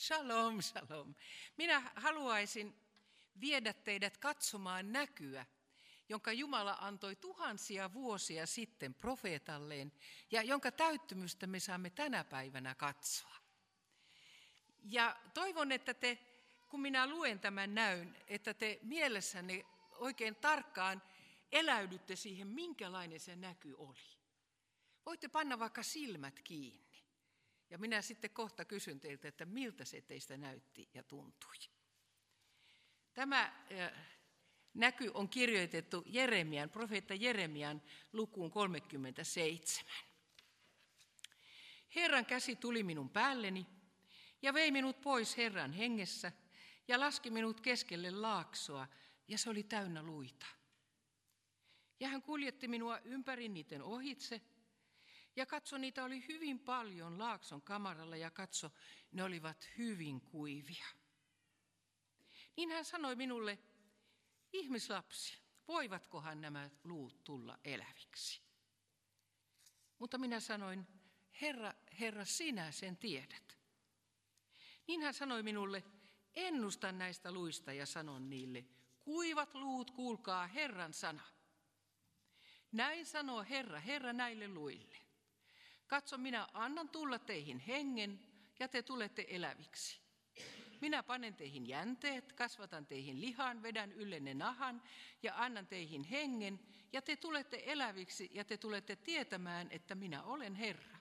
Shalom, shalom. Minä haluaisin viedä teidät katsomaan näkyä, jonka Jumala antoi tuhansia vuosia sitten profeetalleen ja jonka täyttymystä me saamme tänä päivänä katsoa. Ja toivon, että te, kun minä luen tämän näyn, että te mielessänne oikein tarkkaan eläydytte siihen, minkälainen se näky oli. Voitte panna vaikka silmät kiinni. Ja minä sitten kohta kysyn teiltä, että miltä se teistä näytti ja tuntui. Tämä näky on kirjoitettu profeetta Jeremian lukuun 37. Herran käsi tuli minun päälleni ja vei minut pois Herran hengessä ja laski minut keskelle laaksoa ja se oli täynnä luita. Ja hän kuljetti minua ympäri niiden ohitse. Ja katso, niitä oli hyvin paljon laakson kamaralla ja katso, ne olivat hyvin kuivia. Niin hän sanoi minulle, ihmislapsi, voivatkohan nämä luut tulla eläviksi? Mutta minä sanoin, Herra, sinä sen tiedät. Niin hän sanoi minulle, ennusta näistä luista ja sanon niille, kuivat luut, kuulkaa Herran sana. Näin sanoo Herra näille luille. Katso, minä annan tulla teihin hengen ja te tulette eläviksi. Minä panen teihin jänteet, kasvatan teihin lihan, vedän yllenne nahan ja annan teihin hengen ja te tulette eläviksi ja te tulette tietämään, että minä olen Herra.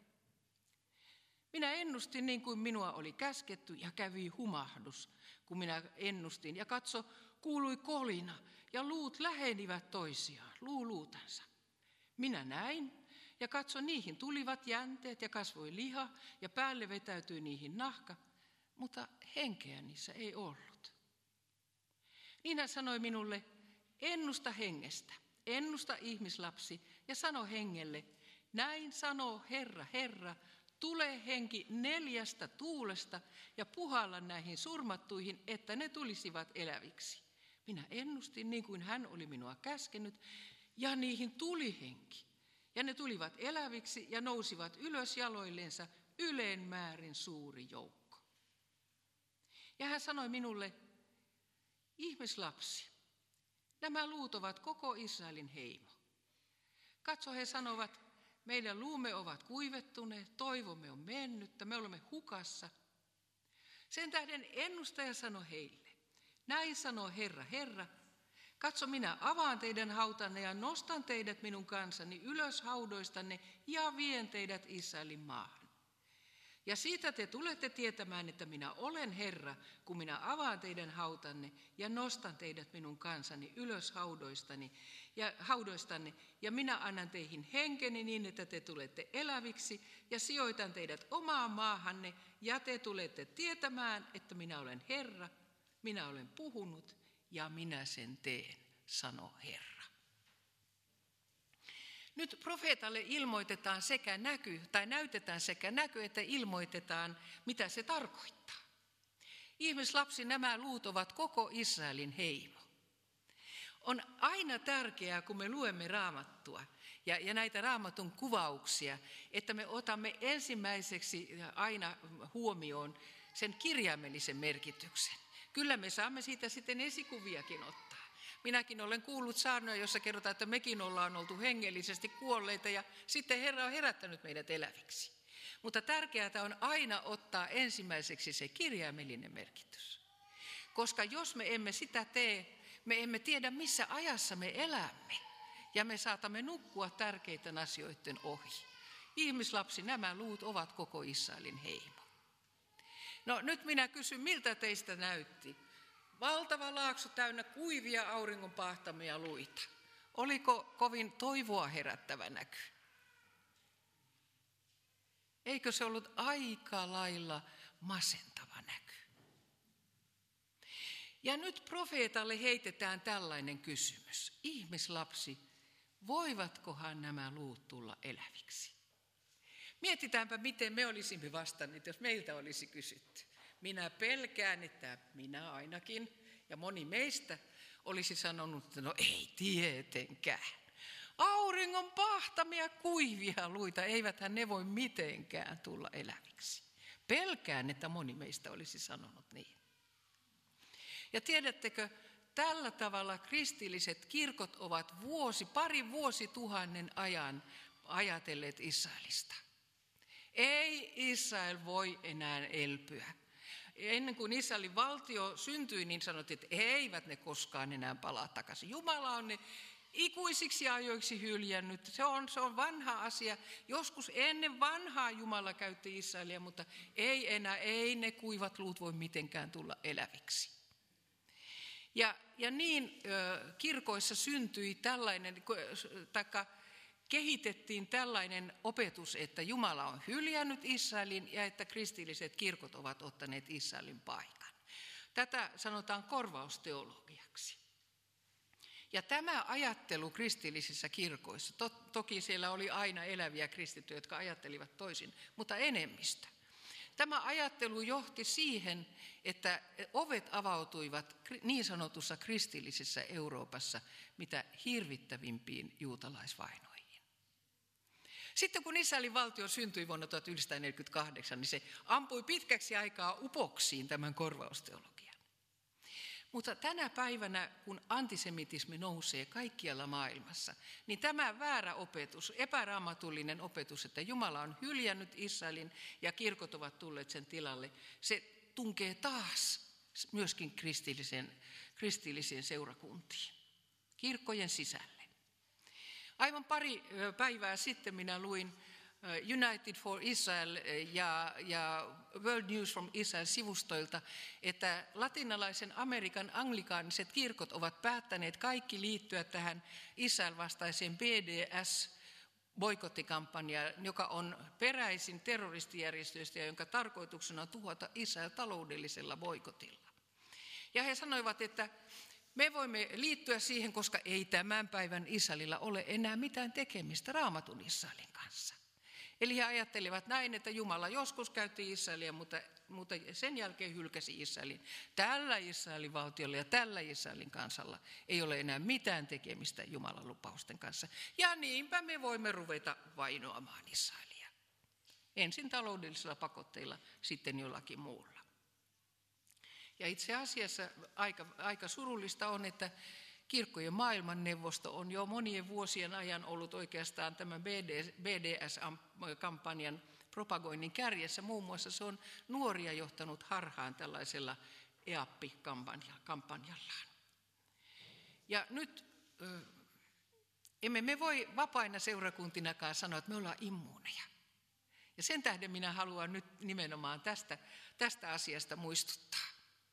Minä ennustin niin kuin minua oli käsketty ja kävi humahdus, kun minä ennustin. Ja katso, kuului kolina ja luut lähenivät toisiaan, luutansa. Minä näin. Ja katso, niihin tulivat jänteet ja kasvoi liha ja päälle vetäytyi niihin nahka, mutta henkeä niissä ei ollut. Niin hän sanoi minulle, ennusta hengestä, ennusta ihmislapsi ja sano hengelle, näin sanoo Herra, tule henki 4 tuulesta ja puhalla näihin surmattuihin, että ne tulisivat eläviksi. Minä ennustin niin kuin hän oli minua käskenyt ja niihin tuli henki. Ja ne tulivat eläviksi ja nousivat ylös jaloillensa yleen määrin suuri joukko. Ja hän sanoi minulle, ihmislapsi, nämä luut ovat koko Israelin heimo. Katso, he sanovat, meidän luumme ovat kuivettuneet, toivomme on mennyttä, me olemme hukassa. Sen tähden ennustaja sanoi heille, näin sanoo Herra, katso, minä avaan teidän hautanne ja nostan teidät minun kansani ylös haudoistanne ja vien teidät Israelin maahan. Ja siitä te tulette tietämään, että minä olen Herra, kun minä avaan teidän hautanne ja nostan teidät minun kansani ylös haudoistanne ja minä annan teihin henkeni niin, että te tulette eläviksi ja sijoitan teidät omaan maahanne ja te tulette tietämään, että minä olen Herra, minä olen puhunut ja minä sen teen, sanoo Herra. Nyt profeetalle ilmoitetaan näytetään sekä näky, että ilmoitetaan, mitä se tarkoittaa. Ihmislapsi, nämä luut ovat koko Israelin heimo. On aina tärkeää, kun me luemme Raamattua ja näitä Raamatun kuvauksia, että me otamme ensimmäiseksi aina huomioon sen kirjaimellisen merkityksen. Kyllä me saamme siitä sitten esikuviakin ottaa. Minäkin olen kuullut saarnoja, jossa kerrotaan, että mekin ollaan oltu hengellisesti kuolleita ja sitten Herra on herättänyt meidät eläviksi. Mutta tärkeää on aina ottaa ensimmäiseksi se kirjaimellinen merkitys. Koska jos me emme sitä tee, me emme tiedä missä ajassa me elämme ja me saatamme nukkua tärkeiden asioiden ohi. Ihmislapsi, nämä luut ovat koko Israelin heimo. No nyt minä kysyn, miltä teistä näytti? Valtava laakso täynnä kuivia auringon paahtamia luita. Oliko kovin toivoa herättävä näky? Eikö se ollut aika lailla masentava näky? Ja nyt profeetalle heitetään tällainen kysymys. Ihmislapsi, voivatkohan nämä luut tulla eläviksi? Mietitäänpä, miten me olisimme vastanneet, jos meiltä olisi kysytty. Minä pelkään, että minä ainakin ja moni meistä olisi sanonut, että no ei tietenkään. Auringon pahtamia kuivia luita, eiväthän ne voi mitenkään tulla eläviksi. Pelkään, että moni meistä olisi sanonut niin. Ja tiedättekö, tällä tavalla kristilliset kirkot ovat pari vuosituhannen ajan ajatelleet Israelista. Ei Israel voi enää elpyä. Ennen kuin Israelin valtio syntyi, niin sanottiin, että eivät ne koskaan enää palaa takaisin. Jumala on ne ikuisiksi ajoiksi hyljännyt. Se on vanha asia. Joskus ennen vanhaa Jumala käytti Israelia, mutta ei enää, ei ne kuivat luut voi mitenkään tulla eläviksi. Ja niin kirkoissa syntyi tällainen, kehitettiin tällainen opetus, että Jumala on hyljännyt Israelin ja että kristilliset kirkot ovat ottaneet Israelin paikan. Tätä sanotaan korvausteologiaksi. Ja tämä ajattelu kristillisissä kirkoissa, toki siellä oli aina eläviä kristittyjä, jotka ajattelivat toisin, mutta enemmistö. Tämä ajattelu johti siihen, että ovet avautuivat niin sanotussa kristillisessä Euroopassa mitä hirvittävimpiin juutalaisvainoihin. Sitten kun Israelin valtio syntyi vuonna 1948, niin se ampui pitkäksi aikaa upoksiin tämän korvausteologian. Mutta tänä päivänä, kun antisemitismi nousee kaikkialla maailmassa, niin tämä väärä opetus, epäraamatullinen opetus, että Jumala on hyljännyt Israelin ja kirkot ovat tulleet sen tilalle, se tunkee taas myöskin kristillisiin seurakuntiin, kirkkojen sisälle. Aivan pari päivää sitten minä luin United for Israel ja World News from Israel -sivustoilta, että latinalaisen Amerikan anglikaaniset kirkot ovat päättäneet kaikki liittyä tähän Israel-vastaiseen BDS-boikottikampanjaan, joka on peräisin terroristijärjestöistä ja jonka tarkoituksena on tuhota Israel taloudellisella boikotilla. Ja he sanoivat, että me voimme liittyä siihen, koska ei tämän päivän Israelilla ole enää mitään tekemistä Raamatun Israelin kanssa. Eli he ajattelivat näin, että Jumala joskus käytti Israelia, mutta sen jälkeen hylkäsi Israelin. Tällä Israelin valtiolla ja tällä Israelin kansalla ei ole enää mitään tekemistä Jumalan lupausten kanssa. Ja niinpä me voimme ruveta vainoamaan Israelia. Ensin taloudellisilla pakotteilla, sitten jollakin muulla. Ja itse asiassa aika surullista on, että Kirkkojen maailmanneuvosto on jo monien vuosien ajan ollut oikeastaan tämän BDS-kampanjan propagoinnin kärjessä. Muun muassa se on nuoria johtanut harhaan tällaisella EAPPI-kampanjallaan. Ja nyt emme me voi vapaina seurakuntinakaan sanoa, että me ollaan immuuneja. Ja sen tähden minä haluan nyt nimenomaan tästä asiasta muistuttaa.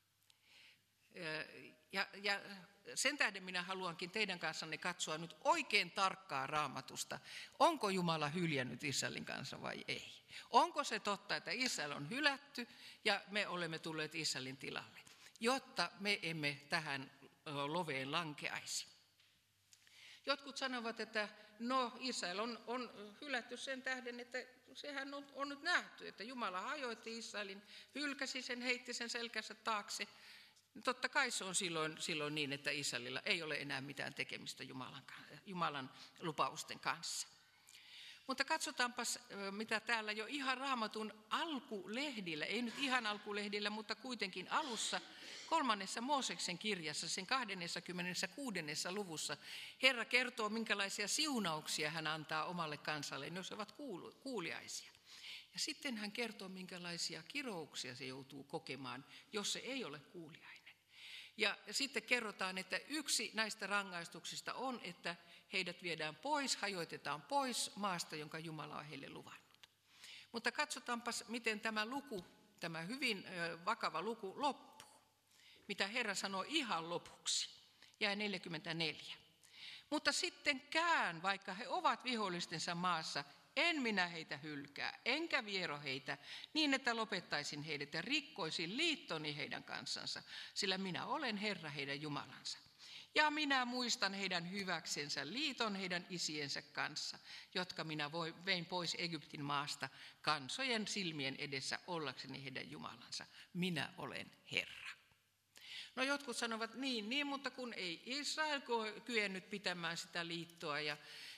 Ja sen tähden minä haluankin teidän kanssanne katsoa nyt oikein tarkkaa Raamatusta. Onko Jumala hyljännyt Israelin kanssa vai ei? Onko se totta, että Israel on hylätty ja me olemme tulleet Israelin tilalle, jotta me emme tähän loveen lankeaisi? Jotkut sanovat, että Israel on hylätty sen tähden, että sehän on nyt nähty, että Jumala hajoitti Israelin, hylkäsi sen, heitti sen selkänsä taakse. Totta kai se on silloin niin, että Israelilla ei ole enää mitään tekemistä Jumalan lupausten kanssa. Mutta katsotaanpas, mitä täällä jo ihan Raamatun alkulehdillä, ei nyt ihan alkulehdillä, mutta kuitenkin alussa 3. Mooseksen kirjassa, sen 26. luvussa, Herra kertoo, minkälaisia siunauksia hän antaa omalle kansalleen, jos he ovat kuuliaisia. Ja sitten hän kertoo, minkälaisia kirouksia se joutuu kokemaan, jos se ei ole kuuliainen. Ja sitten kerrotaan, että yksi näistä rangaistuksista on, että heidät viedään pois, hajoitetaan pois maasta, jonka Jumala on heille luvannut. Mutta katsotaanpas, miten tämä hyvin vakava luku loppuu. Mitä Herra sanoo ihan lopuksi. Jae 44. Mutta sittenkään, vaikka he ovat vihollistensa maassa, en minä heitä hylkää, enkä viero heitä, niin että lopettaisin heidät ja rikkoisin liittoni heidän kanssansa, sillä minä olen Herra heidän Jumalansa. Ja minä muistan heidän hyväksensä liiton heidän isiensä kanssa, jotka minä vein pois Egyptin maasta kansojen silmien edessä ollakseni heidän Jumalansa. Minä olen Herra. No jotkut sanovat niin, mutta kun ei Israel kyennyt pitämään sitä liittoa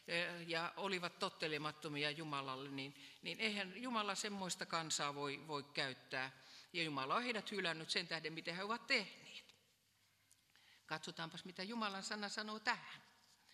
ja olivat tottelemattomia Jumalalle, niin eihän Jumala semmoista kansaa voi käyttää. Ja Jumala on heidät hylännyt sen tähden, mitä he ovat tehneet. Katsotaanpas, mitä Jumalan sana sanoo tähän.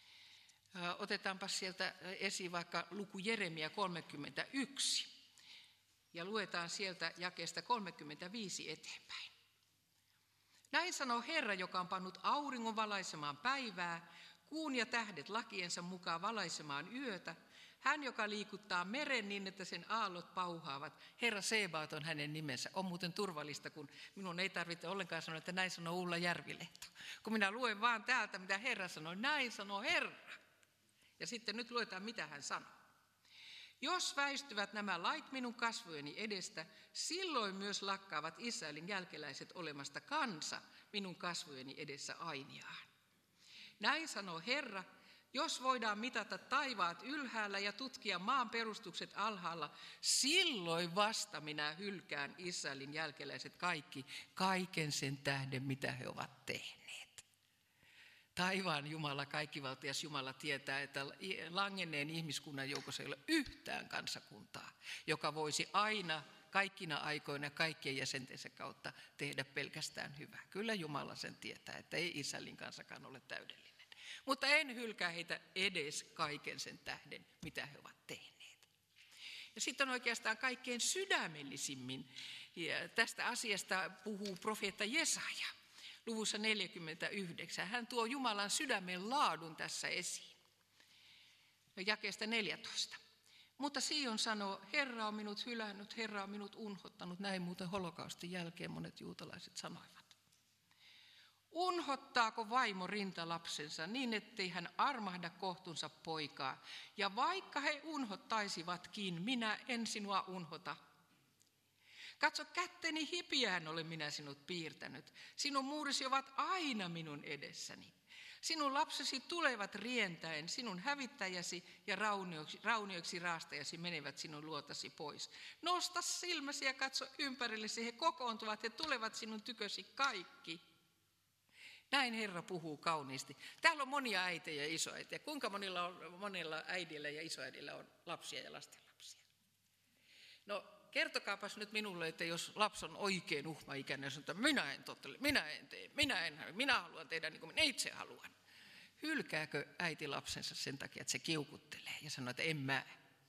Otetaanpas sieltä esiin vaikka luku Jeremia 31 ja luetaan sieltä jakeesta 35 eteenpäin. Näin sanoo Herra, joka on pannut auringon valaisemaan päivää, kuun ja tähdet lakiensa mukaan valaisemaan yötä, hän, joka liikuttaa meren niin, että sen aallot pauhaavat. Herra Sebaot on hänen nimensä. On muuten turvallista, kun minun ei tarvitse ollenkaan sanoa, että näin sanoo Ulla Järvilehto. Kun minä luen vaan täältä, mitä Herra sanoo, näin sanoo Herra. Ja sitten nyt luetaan, mitä hän sanoo. Jos väistyvät nämä lait minun kasvojeni edestä, silloin myös lakkaavat Israelin jälkeläiset olemasta kansa minun kasvojeni edessä ainiaan. Näin sanoo Herra, jos voidaan mitata taivaat ylhäällä ja tutkia maan perustukset alhaalla, silloin vasta minä hylkään Israelin jälkeläiset kaiken sen tähden, mitä he ovat tehneet. Taivaan Jumala, kaikkivaltias Jumala tietää, että langenneen ihmiskunnan joukossa ei ole yhtään kansakuntaa, joka voisi aina kaikkina aikoina kaikkien jäsentensä kautta tehdä pelkästään hyvää. Kyllä Jumala sen tietää, että ei Israelin kansakaan ole täydellinen. Mutta en hylkää heitä edes kaiken sen tähden, mitä he ovat tehneet. Ja sitten oikeastaan kaikkein sydämellisimmin tästä asiasta puhuu profeetta Jesaja. Luvussa 49. Hän tuo Jumalan sydämen laadun tässä esiin. Jakeesta 14. Mutta Sion sanoo, Herra on minut hylännyt, Herra on minut unhottanut. Näin muuten holokaustin jälkeen monet juutalaiset sanoivat. Unhottaako vaimo rintalapsensa niin, ettei hän armahda kohtunsa poikaa? Ja vaikka he unhottaisivatkin, minä en sinua unhota. Katso, kätteni hipiään olen minä sinut piirtänyt. Sinun muurisi ovat aina minun edessäni. Sinun lapsesi tulevat rientäen, sinun hävittäjäsi ja raunioiksi raastajasi menevät sinun luotasi pois. Nosta silmäsi ja katso ympärillesi, he kokoontuvat, he tulevat sinun tykösi kaikki. Näin Herra puhuu kauniisti. Täällä on monia äitejä ja isoäitejä. Kuinka monella äidillä ja isoäidillä on lapsia ja lastenlapsia? No kertokaapas nyt minulle, että jos lapsi on oikein uhmaikäinen ja sanoo, että minä en tottele, minä en tee, minä haluan tehdä niin kuin minä itse haluan. Hylkääkö äiti lapsensa sen takia, että se kiukuttelee ja sanoo, että en mä?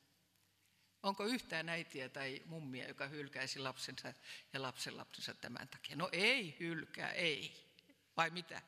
Onko yhtään äitiä tai mummia, joka hylkäisi lapsensa ja lapsenlapsensa tämän takia? No ei hylkää, ei. Vai mitä?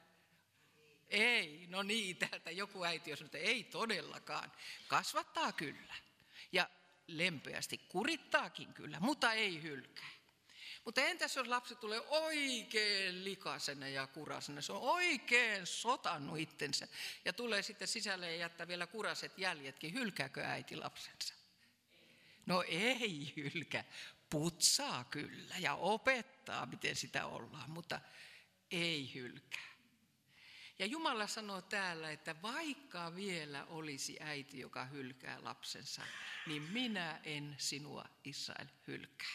Ei, no niin, täältä joku äiti on sanonut, että ei todellakaan. Kasvattaa kyllä ja lempeästi kurittaakin kyllä, mutta ei hylkää. Mutta entäs jos lapsi tulee oikein likaisena ja kurasena, se on oikein sotannut itsensä ja tulee sitten sisälle ja jättää vielä kuraset jäljetkin, hylkääkö äiti lapsensa? No ei hylkää, putsaa kyllä ja opettaa, miten sitä ollaan, mutta ei hylkää. Ja Jumala sanoo täällä, että vaikka vielä olisi äiti, joka hylkää lapsensa, niin minä en sinua, Israel, hylkää.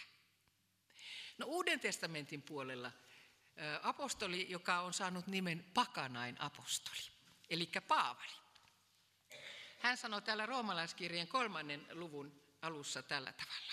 No Uuden testamentin puolella apostoli, joka on saanut nimen pakanain apostoli, eli Paavali. Hän sanoo täällä roomalaiskirjeen 3. luvun alussa tällä tavalla.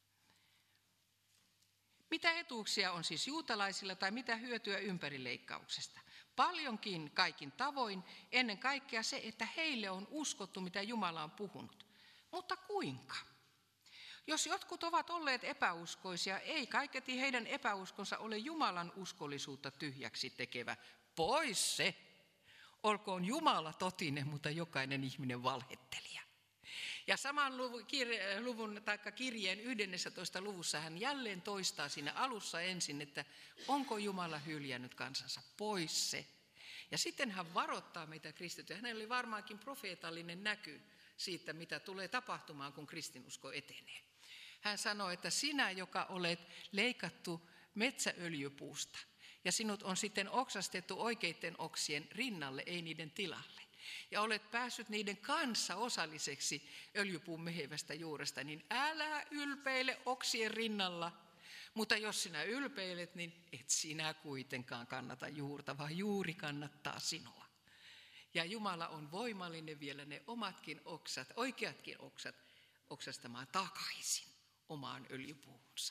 Mitä etuuksia on siis juutalaisilla tai mitä hyötyä ympärileikkauksesta? Paljonkin kaikin tavoin, ennen kaikkea se, että heille on uskottu, mitä Jumala on puhunut. Mutta kuinka? Jos jotkut ovat olleet epäuskoisia, ei kaiketi heidän epäuskonsa ole Jumalan uskollisuutta tyhjäksi tekevä. Pois se! Olkoon Jumala totinen, mutta jokainen ihminen valhettelija. Ja saman luvun kirjeen 11. luvussa hän jälleen toistaa siinä alussa ensin, että onko Jumala hyljännyt kansansa, pois se. Ja sitten hän varoittaa meitä kristittyjä. Hänellä oli varmaankin profeetallinen näky siitä, mitä tulee tapahtumaan, kun kristinusko etenee. Hän sanoi, että sinä, joka olet leikattu metsäöljypuusta, ja sinut on sitten oksastettu oikeiden oksien rinnalle, ei niiden tilalle. Ja olet päässyt niiden kanssa osalliseksi öljypuun mehevästä juuresta, niin älä ylpeile oksien rinnalla. Mutta jos sinä ylpeilet, niin et sinä kuitenkaan kannata juurta, vaan juuri kannattaa sinua. Ja Jumala on voimallinen vielä ne omatkin oksat, oikeatkin oksat, oksastamaan takaisin omaan öljypuuhunsa.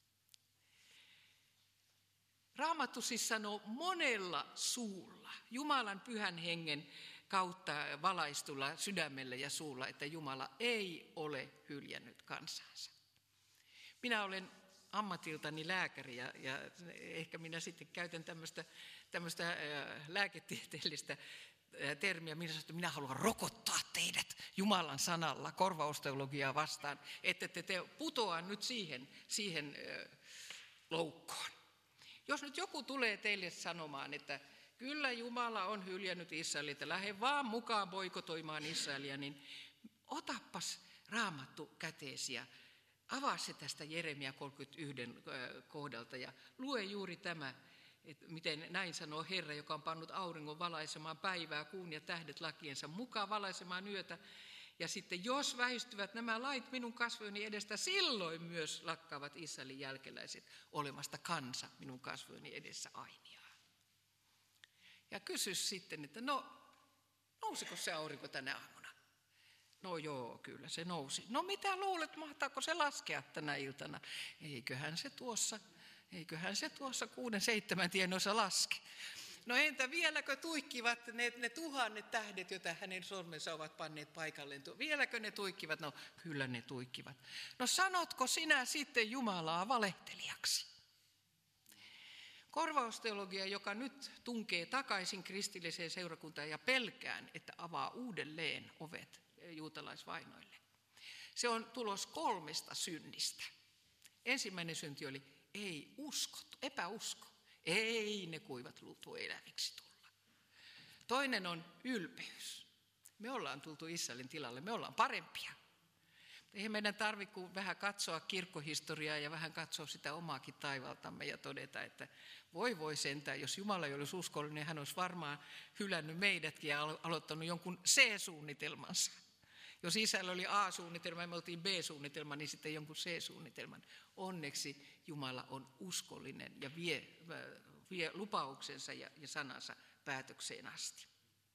Raamattu siis sanoo monella suulla, Jumalan pyhän hengen kautta valaistulla sydämellä ja suulla, että Jumala ei ole hyljännyt kansansa. Minä olen ammatiltani lääkäri ja ehkä minä sitten käytän tämmöistä lääketieteellistä termiä. Minä sanon, että minä haluan rokottaa teidät Jumalan sanalla korvausteologiaa vastaan, että te putoa nyt siihen loukkoon. Jos nyt joku tulee teille sanomaan, että kyllä Jumala on hyljännyt Israelia, että lähde vaan mukaan boikotoimaan Israelia, niin otappas Raamattu käteesi ja avaa se tästä Jeremia 31 kohdalta ja lue juuri tämä, että miten näin sanoo Herra, joka on pannut auringon valaisemaan päivää, kuun ja tähdet lakiensa mukaan valaisemaan yötä. Ja sitten jos väistyvät nämä lait minun kasvojeni edestä, silloin myös lakkaavat Israelin jälkeläiset olemasta kansa minun kasvojeni edessä ainiaan. Ja kysy sitten, että nousiko se aurinko tänä aamuna? No joo, kyllä se nousi. No mitä luulet, mahtaako se laskea tänä iltana? Eiköhän se tuossa 6-7 tienoissa laske. No entä vieläkö tuikkivat ne 1000 tähdet, joita hänen sormensa ovat panneet paikalleen? Vieläkö ne tuikkivat? No kyllä ne tuikkivat. No sanotko sinä sitten Jumalaa valehtelijaksi? Korvausteologia, joka nyt tunkee takaisin kristilliseen seurakuntaan ja pelkään, että avaa uudelleen ovet juutalaisvainoille. Se on tulos 3 synnistä. Ensimmäinen synti oli ei uskottu, epäusko. Ei ne kuivat luut voi eläviksi tulla. Toinen on ylpeys. Me ollaan tultu Israelin tilalle, me ollaan parempia. Eihän meidän tarvitse kuin vähän katsoa kirkkohistoriaa ja vähän katsoa sitä omaakin taivaltamme ja todeta, että voi sentään, jos Jumala ei olisi uskollinen, niin hän olisi varmaan hylännyt meidätkin ja aloittanut jonkun C-suunnitelmansa. Jos Israel oli A-suunnitelma ja me oltiin B-suunnitelma, niin sitten jonkun C-suunnitelman. Onneksi Jumala on uskollinen ja vie lupauksensa ja sanansa päätökseen asti.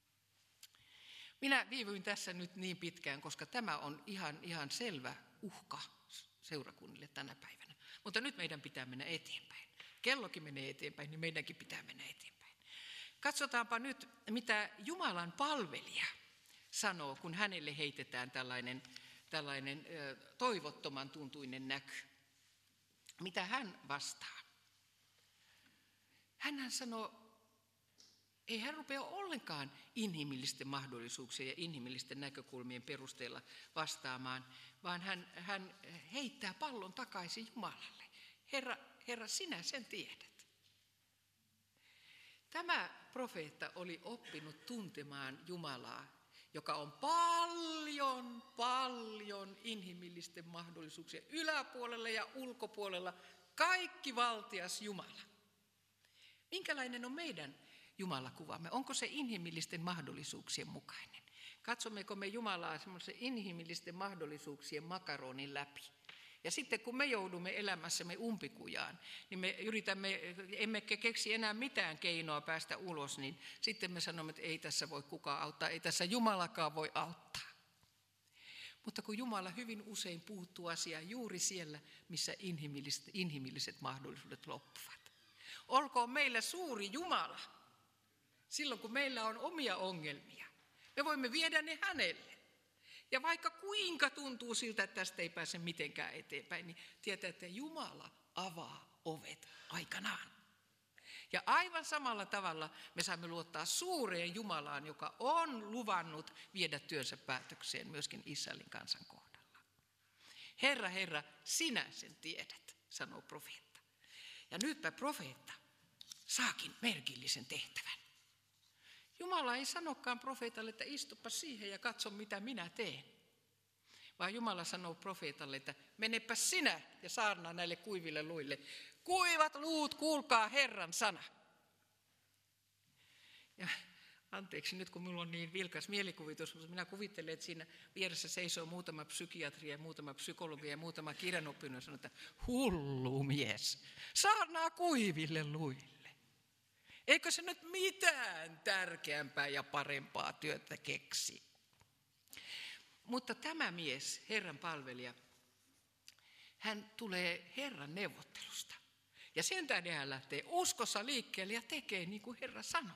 Minä viivyin tässä nyt niin pitkään, koska tämä on ihan selvä uhka seurakunnille tänä päivänä. Mutta nyt meidän pitää mennä eteenpäin. Kellokin menee eteenpäin, niin meidänkin pitää mennä eteenpäin. Katsotaanpa nyt, mitä Jumalan palvelija sanoo, kun hänelle heitetään tällainen toivottoman tuntuinen näky. Mitä hän vastaa? Hän sanoo, ei hän rupea ollenkaan inhimillisten mahdollisuuksien ja inhimillisten näkökulmien perusteella vastaamaan, vaan hän heittää pallon takaisin Jumalalle. Herra, sinä sen tiedät. Tämä profeetta oli oppinut tuntemaan Jumalaa, joka on paljon inhimillisten mahdollisuuksien yläpuolella ja ulkopuolella, kaikki valtias Jumala. Minkälainen on meidän Jumalakuvamme? Onko se inhimillisten mahdollisuuksien mukainen? Katsommeko me Jumalaa semmoisen inhimillisten mahdollisuuksien makaronin läpi? Ja sitten kun me joudumme elämässämme umpikujaan, niin me emmekä keksi enää mitään keinoa päästä ulos, niin sitten me sanomme, että ei tässä voi kukaan auttaa, ei tässä Jumalakaan voi auttaa. Mutta kun Jumala hyvin usein puuttuu asiaan juuri siellä, missä inhimilliset mahdollisuudet loppuvat. Olkoon meillä suuri Jumala, silloin kun meillä on omia ongelmia. Me voimme viedä ne hänelle. Ja vaikka kuinka tuntuu siltä, että tästä ei pääse mitenkään eteenpäin, niin tietää, että Jumala avaa ovet aikanaan. Ja aivan samalla tavalla me saamme luottaa suureen Jumalaan, joka on luvannut viedä työnsä päätökseen myöskin Israelin kansan kohdalla. Herra, sinä sen tiedät, sanoo profeetta. Ja nytpä profeetta saakin merkillisen tehtävän. Jumala ei sanokaan profeetalle, että istupa siihen ja katso mitä minä teen. Vaan Jumala sanoo profeetalle, että menepä sinä ja saarnaa näille kuiville luille. Kuivat luut, kuulkaa Herran sana. Ja anteeksi nyt, kun minulla on niin vilkas mielikuvitus, mutta minä kuvittelen, että siinä vieressä seisoo muutama psykiatria, muutama psykologi ja muutama kirjanoppinut ja sanoo, että hullu mies, saarnaa kuiville luille. Eikö se nyt mitään tärkeämpää ja parempaa työtä keksi? Mutta tämä mies, Herran palvelija, hän tulee Herran neuvottelusta. Ja sen tähden hän lähtee uskossa liikkeelle ja tekee niin kuin Herra sanoo.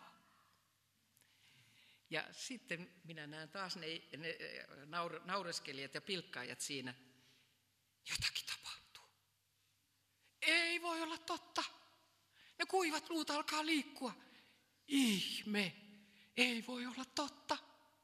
Ja sitten minä näen taas ne naureskelijat ja pilkkaajat siinä. Jotakin tapahtuu. Ei voi olla totta. Ne kuivat luut alkaa liikkua. Ihme, ei voi olla totta.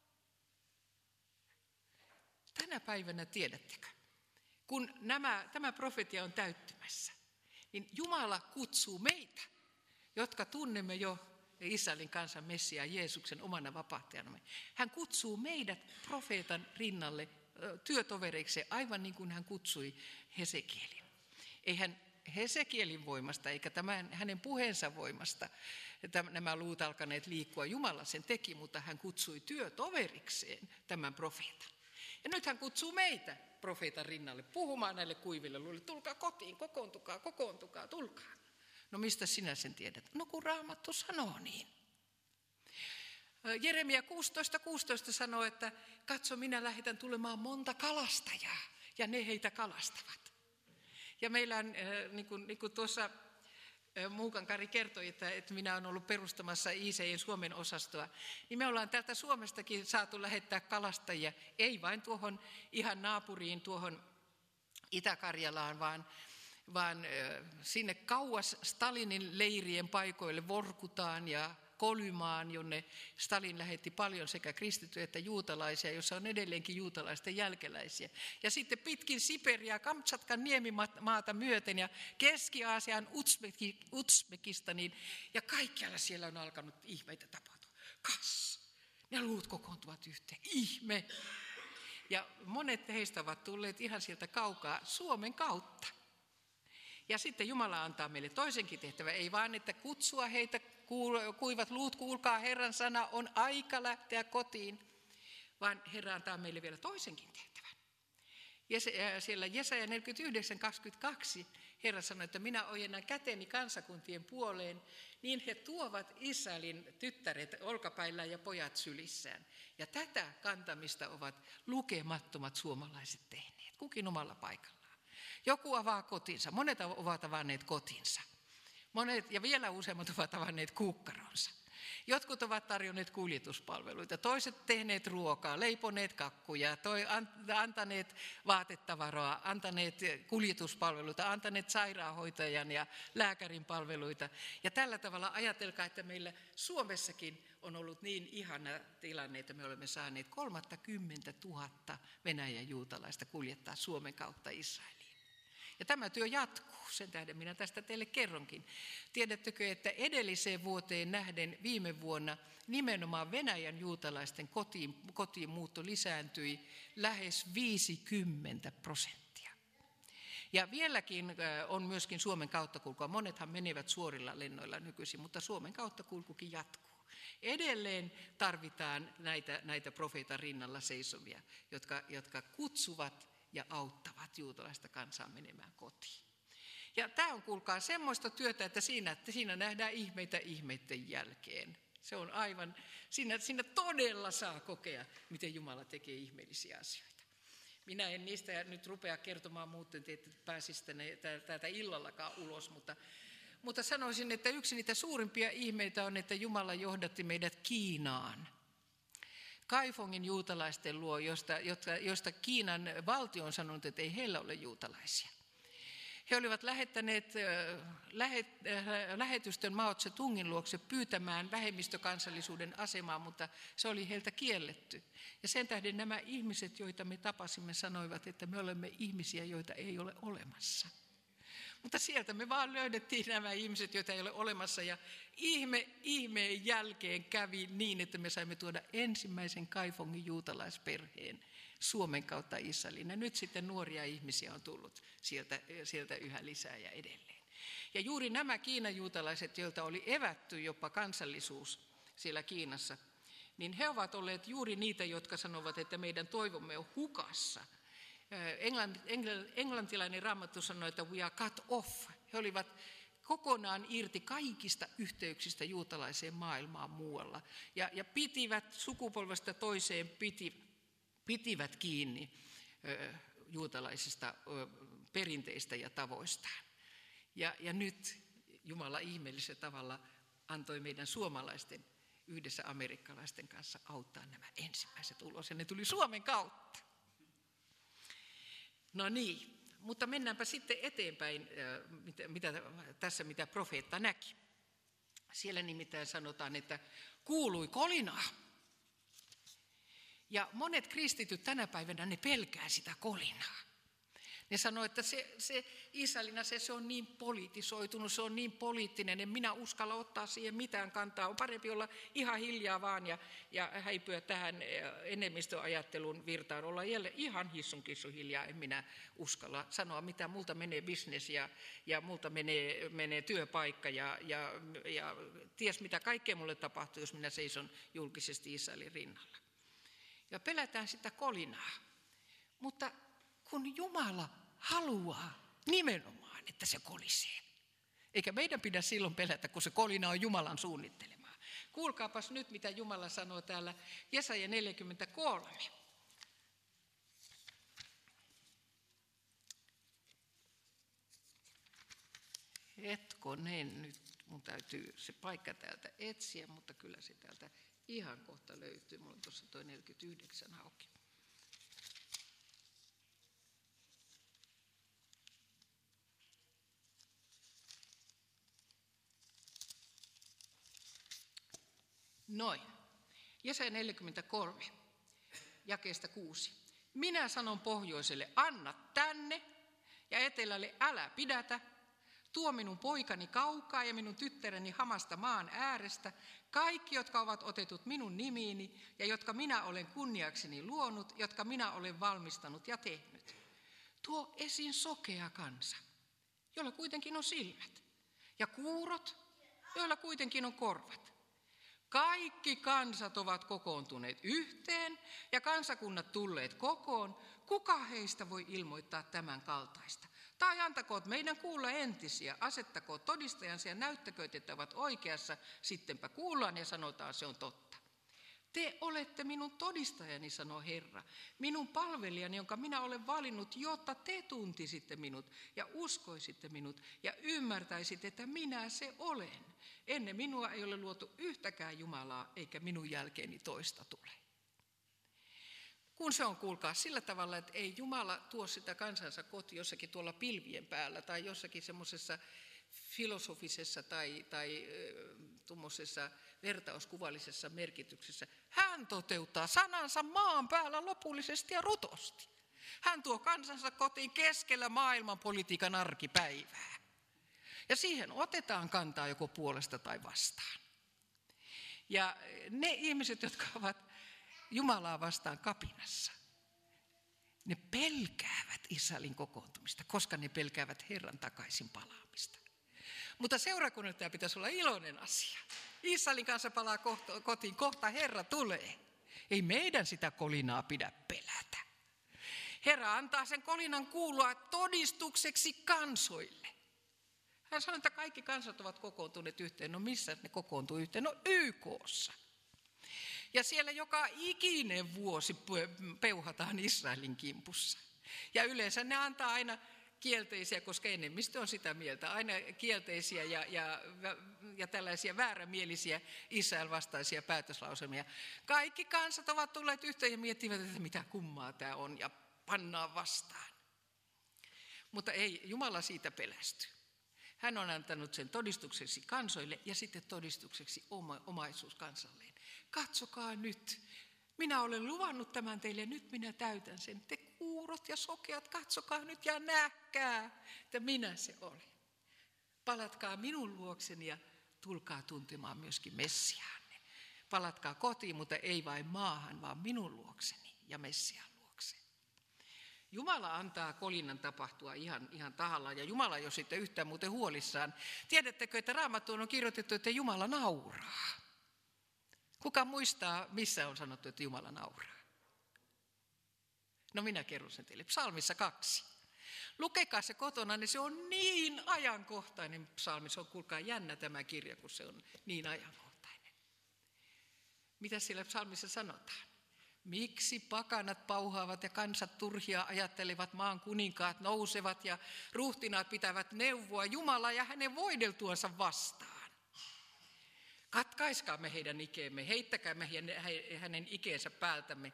Tänä päivänä tiedättekö, kun tämä profetia on täyttymässä, niin Jumala kutsuu meitä, jotka tunnemme jo Israelin kansan Messiaa Jeesuksen omana vapahtajanamme. Hän kutsuu meidät profeetan rinnalle työtovereiksi, aivan niin kuin hän kutsui Hesekielin. Eihän Hesekielin voimasta eikä hänen puheensa voimasta nämä luut alkaneet liikkua. Jumala sen teki, mutta hän kutsui työtoverikseen tämän profeetan. Ja nyt hän kutsuu meitä profeetan rinnalle puhumaan näille kuiville luille. Tulkaa kotiin, kokoontukaa, tulkaa. No mistä sinä sen tiedät? No kun Raamattu sanoo niin. Jeremia 16:16 sanoo, että katso, minä lähetän tulemaan monta kalastajaa ja ne heitä kalastavat. Ja meillä on, niin kuin tuossa Muukan Kari kertoi, että minä olen ollut perustamassa ICI:n Suomen osastoa, niin me ollaan täältä Suomestakin saatu lähettää kalastajia, ei vain tuohon ihan naapuriin, tuohon Itä-Karjalaan, vaan sinne kauas Stalinin leirien paikoille Vorkutaan ja Kolymaan, jonne Stalin lähetti paljon sekä kristittyjä että juutalaisia, jossa on edelleenkin juutalaisten jälkeläisiä. Ja sitten pitkin Siperiaa, Kamtsatkan niemimaata myöten ja Keski-Aasian Uzbekistaniin. Ja kaikkialla siellä on alkanut ihmeitä tapahtua. Ne luut kokoontuvat yhteen. Ihme! Ja monet heistä ovat tulleet ihan sieltä kaukaa Suomen kautta. Ja sitten Jumala antaa meille toisenkin tehtävän, ei vaan että kutsua heitä, kuivat luut, kuulkaa Herran sana, on aika lähteä kotiin, vaan Herra antaa meille vielä toisenkin tehtävän. Siellä Jesaja 49:22 Herra sanoi, että minä ojennan käteni kansakuntien puoleen, niin he tuovat Israelin tyttäret olkapäillään ja pojat sylissään. Ja tätä kantamista ovat lukemattomat suomalaiset tehneet, kukin omalla paikallaan. Joku avaa kotinsa, monet ovat avanneet kotinsa. Monet ja vielä useammat ovat avanneet kukkaronsa. Jotkut ovat tarjonneet kuljetuspalveluita, toiset tehneet ruokaa, leiponeet kakkuja, antaneet vaatetavaraa, antaneet kuljetuspalveluita, antaneet sairaanhoitajan ja lääkärin palveluita. Ja tällä tavalla ajatelkaa, että meillä Suomessakin on ollut niin ihana tilanne, että me olemme saaneet 30 000 Venäjän juutalaista kuljettaa Suomen kautta Israeliin. Ja tämä työ jatkuu, sen tähden minä tästä teille kerronkin. Tiedättekö, että edelliseen vuoteen nähden viime vuonna nimenomaan Venäjän juutalaisten kotiin muutto lisääntyi lähes 50%. Ja vieläkin on myöskin Suomen kauttakulkua. Monethan menevät suorilla lennoilla nykyisin, mutta Suomen kauttakulkukin jatkuu. Edelleen tarvitaan näitä profeetan rinnalla seisovia, jotka kutsuvat ja auttavat juutalaista kansaa menemään kotiin. Ja tämä on, kuulkaa, semmoista työtä, että siinä nähdään ihmeitä ihmeiden jälkeen. Se on aivan, siinä todella saa kokea, miten Jumala tekee ihmeellisiä asioita. Minä en niistä nyt rupea kertomaan muuten, että pääsisitte täältä illallakaan ulos, mutta sanoisin, että yksi niitä suurimpia ihmeitä on, että Jumala johdatti meidät Kiinaan. Kaifongin juutalaisten luo, josta Kiinan valtio on sanonut, että ei heillä ole juutalaisia. He olivat lähettäneet lähetystön Mao Tse-tungin luokse pyytämään vähemmistökansallisuuden asemaa, mutta se oli heiltä kielletty. Ja sen tähden nämä ihmiset, joita me tapasimme, sanoivat, että me olemme ihmisiä, joita ei ole olemassa. Mutta sieltä me vaan löydettiin nämä ihmiset, joita ei ole olemassa, ja ihmeen jälkeen kävi niin, että me saimme tuoda ensimmäisen Kaifongin juutalaisperheen Suomen kautta Israeliin. Ja nyt sitten nuoria ihmisiä on tullut sieltä yhä lisää ja edelleen. Ja juuri nämä Kiinan juutalaiset, joilta oli evätty jopa kansallisuus siellä Kiinassa, niin he ovat olleet juuri niitä, jotka sanovat, että meidän toivomme on hukassa. Englantilainen raamattu sanoi, että we are cut off. He olivat kokonaan irti kaikista yhteyksistä juutalaiseen maailmaan muualla. Ja pitivät sukupolvesta toiseen, pitivät kiinni juutalaisista perinteistä ja tavoistaan. Ja nyt Jumala ihmeellisellä tavalla antoi meidän suomalaisten yhdessä amerikkalaisten kanssa auttaa nämä ensimmäiset ulos, ja ne tuli Suomen kautta. No niin, mutta mennäänpä sitten eteenpäin, mitä profeetta näki. Siellä nimittäin sanotaan, että kuului kolinaa. Ja monet kristityt tänä päivänä, ne pelkää sitä kolinaa. Ne sanoo, että se Israelina se on niin politisoitunut, se on niin poliittinen, en minä uskalla ottaa siihen mitään kantaa. On parempi olla ihan hiljaa vaan ja häipyä tähän enemmistöajattelun virtaan, olla ihan hissun hiljaa, en minä uskalla sanoa mitä. Multa menee business ja multa menee työpaikka ja ties mitä kaikkea mulle tapahtuu, jos minä seison julkisesti Israelin rinnalla. Ja pelätään sitä kolinaa, mutta kun Jumala haluaa nimenomaan, että se kolisee. Eikä meidän pidä silloin pelätä, kun se kolina on Jumalan suunnittelemaa. Kuulkaapas nyt, mitä Jumala sanoo täällä Jesaja 43. Hetkonen, nyt mun täytyy se paikka täältä etsiä, mutta kyllä se täältä ihan kohta löytyy. Mulla on tuossa tuo 49 auki. Noin. Jesaja 43, jakeesta 6. Minä sanon pohjoiselle, anna tänne, ja etelälle älä pidätä. Tuo minun poikani kaukaa ja minun tyttäreni hamasta maan äärestä, kaikki, jotka ovat otetut minun nimiini ja jotka minä olen kunniakseni luonut, jotka minä olen valmistanut ja tehnyt. Tuo esiin sokea kansa, jolla kuitenkin on silmät, ja kuurot, joilla kuitenkin on korvat. Kaikki kansat ovat kokoontuneet yhteen ja kansakunnat tulleet kokoon. Kuka heistä voi ilmoittaa tämän kaltaista? Tai antakoot meidän kuulla entisiä, asettakoot todistajansa ja näyttäkööt, että ovat oikeassa, sittenpä kuullaan ja sanotaan, se on totta. Te olette minun todistajani, sanoo Herra, minun palvelijani, jonka minä olen valinnut, jotta te tuntisitte minut ja uskoisitte minut ja ymmärtäisitte, että minä se olen. Ennen minua ei ole luotu yhtäkään Jumalaa, eikä minun jälkeeni toista tule. Kun se on, kuulkaa, sillä tavalla, että ei Jumala tuo sitä kansansa koti jossakin tuolla pilvien päällä tai jossakin semmoisessa filosofisessa tai tuommoisessa vertauskuvallisessa merkityksessä. Hän toteuttaa sanansa maan päällä lopullisesti ja rutosti. Hän tuo kansansa kotiin keskellä maailmanpolitiikan arkipäivää. Ja siihen otetaan kantaa joko puolesta tai vastaan. Ja ne ihmiset, jotka ovat Jumalaa vastaan kapinassa, ne pelkäävät Israelin kokoontumista, koska ne pelkäävät Herran takaisin palaamista. Mutta seurakunnalle tämä pitäisi olla iloinen asia. Israelin kanssa palaa kotiin, kohta Herra tulee. Ei meidän sitä kolinaa pidä pelätä. Herra antaa sen kolinan kuulua todistukseksi kansoille. Hän sanoi, että kaikki kansat ovat kokoontuneet yhteen. No missä ne kokoontuu yhteen? No YK:ssa. Ja siellä joka ikinen vuosi peuhataan Israelin kimpussa. Ja yleensä ne antaa aina kielteisiä, koska enemmistö on sitä mieltä, aina kielteisiä ja tällaisia väärämielisiä Israel-vastaisia päätöslauselmia. Kaikki kansat ovat tulleet yhteen ja miettivät, että mitä kummaa tämä on, ja pannaan vastaan. Mutta ei Jumala siitä pelästy. Hän on antanut sen todistukseksi kansoille ja sitten todistukseksi omaisuus kansalleen. Katsokaa nyt, minä olen luvannut tämän teille, nyt minä täytän sen. Te kuurot ja sokeat, katsokaa nyt ja nähkää, että minä se olen. Palatkaa minun luokseni ja tulkaa tuntemaan myöskin Messiaanne. Palatkaa kotiin, mutta ei vain maahan, vaan minun luokseni ja Messiaan luokse. Jumala antaa kolinnan tapahtua ihan tahallaan, ja Jumala ei ole sitten yhtään muuten huolissaan. Tiedättekö, että Raamattuun on kirjoitettu, että Jumala nauraa? Kuka muistaa, missä on sanottu, että Jumala nauraa? No minä kerron sen teille. Psalmissa 2. Lukekaa se kotona, niin se on niin ajankohtainen psalmi. Se on, kuulkaa, jännä tämä kirja, kun se on niin ajankohtainen. Mitä siellä psalmissa sanotaan? Miksi pakanat pauhaavat ja kansat turhia ajattelevat, maan kuninkaat nousevat ja ruhtinaat pitävät neuvoa Jumalaa ja hänen voideltuansa vastaan? Katkaiskaamme heidän ikeemme, heittäkäämme hänen ikeensä päältämme.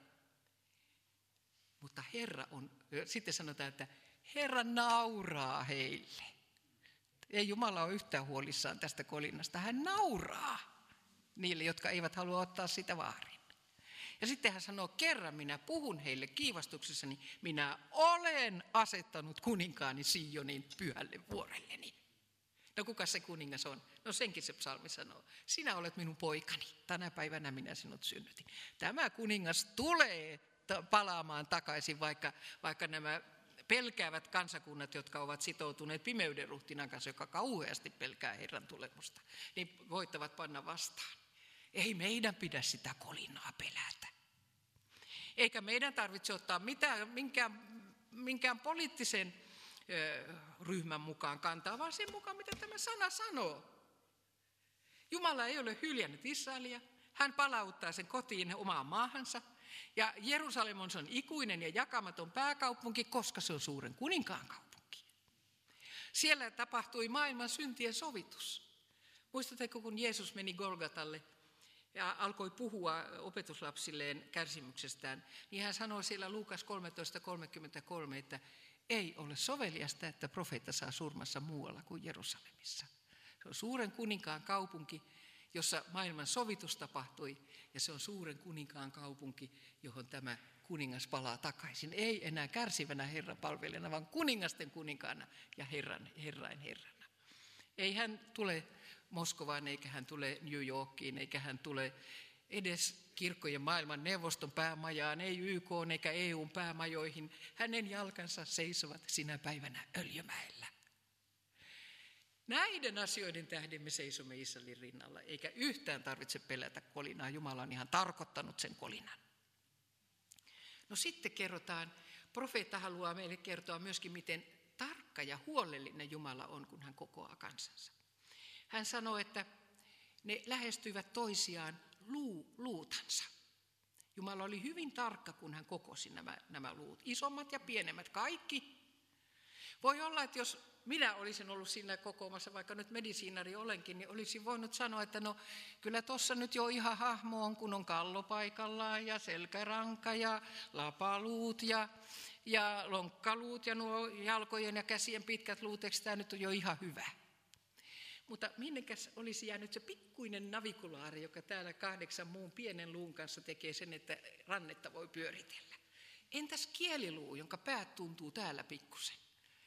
Mutta Herra on, sitten sanotaan, että Herra nauraa heille. Ei Jumala ole yhtään huolissaan tästä kolinasta, hän nauraa niille, jotka eivät halua ottaa sitä vaarin. Ja sitten hän sanoo, kerran minä puhun heille kiivastuksessani, minä olen asettanut kuninkaani Sionin pyhälle vuorelleni. No kuka se kuningas on? No senkin se psalmi sanoo. Sinä olet minun poikani, tänä päivänä minä sinut synnytin. Tämä kuningas tulee palaamaan takaisin, vaikka nämä pelkäävät kansakunnat, jotka ovat sitoutuneet pimeyden ruhtinaan kanssa, joka kauheasti pelkää Herran tulemusta, niin voittavat panna vastaan. Ei meidän pidä sitä kolinaa pelätä. Eikä meidän tarvitse ottaa minkään poliittisen ryhmän mukaan kantaa, vaan sen mukaan, mitä tämä sana sanoo. Jumala ei ole hyljännyt Israelia. Hän palauttaa sen kotiin omaan maahansa. Ja Jerusalem on sen ikuinen ja jakamaton pääkaupunki, koska se on suuren kuninkaan kaupunki. Siellä tapahtui maailman syntien sovitus. Muistatteko, kun Jeesus meni Golgatalle ja alkoi puhua opetuslapsilleen kärsimyksestään, niin hän sanoi siellä Luukas 13:33, että ei ole soveliasta, että profeetta saa surmassa muualla kuin Jerusalemissa. Se on suuren kuninkaan kaupunki, jossa maailman sovitus tapahtui, ja se on suuren kuninkaan kaupunki, johon tämä kuningas palaa takaisin. Ei enää kärsivänä Herran palvelijana, vaan kuningasten kuninkaana ja Herrain Herrana. Ei hän tule Moskovaan, eikä hän tule New Yorkiin, eikä hän tule edes kirkkojen maailman neuvoston päämajaan, ei YK eikä EUn päämajoihin. Hänen jalkansa seisovat sinä päivänä Öljymäellä. Näiden asioiden tähden me seisomme Israelin rinnalla, eikä yhtään tarvitse pelätä kolinaa. Jumala on ihan tarkoittanut sen kolinan. No sitten kerrotaan, profeetta haluaa meille kertoa myöskin, miten tarkka ja huolellinen Jumala on, kun hän kokoaa kansansa. Hän sanoo, että ne lähestyivät toisiaan luutansa. Jumala oli hyvin tarkka, kun hän kokosi nämä luut, isommat ja pienemmät, kaikki. Voi olla, että jos minä olisin ollut siinä kokoamassa, vaikka nyt medisiinari olenkin, niin olisin voinut sanoa, että no kyllä tuossa nyt jo ihan hahmo on, kun on kallo paikallaan ja selkäranka ja lapaluut ja lonkkaluut ja nuo jalkojen ja käsien pitkät luut, eikö tämä nyt on jo ihan hyvä? Mutta minnekäs olisi jäänyt se pikkuinen navikulaari, joka täällä 8 muun pienen luun kanssa tekee sen, että rannetta voi pyöritellä? Entäs kieliluu, jonka päät tuntuu täällä pikkusen?